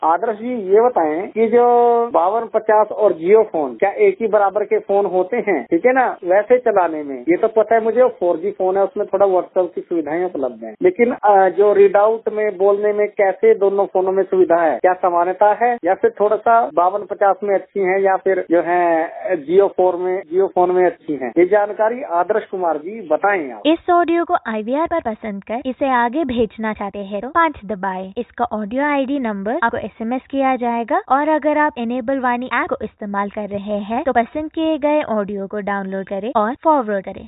आदर्श जी ये बताएं कि जो 5250 और जियो फोन क्या एक ही बराबर के फोन होते हैं? ठीक है ना, वैसे चलाने में ये तो पता है मुझे 4G फोन है, उसमें थोड़ा व्हाट्सएप की सुविधाएं उपलब्ध हैं, लेकिन जो रीड आउट में बोलने में कैसे दोनों फोनों में सुविधा है, क्या समानता है या फिर थोड़ा सा 5250 में अच्छी है या फिर जो है जियो फोन में अच्छी है? ये जानकारी आदर्श कुमार जी बताएं आप। इस ऑडियो को IVR पर पसंद कर इसे आगे भेजना चाहते हैं तो 5 दबाएं। इसका ऑडियो ID नंबर आपको SMS किया जाएगा और अगर आप इनेबल वाणी ऐप को इस्तेमाल कर रहे हैं तो पसंद किए गए ऑडियो को डाउनलोड करें और फॉरवर्ड करें।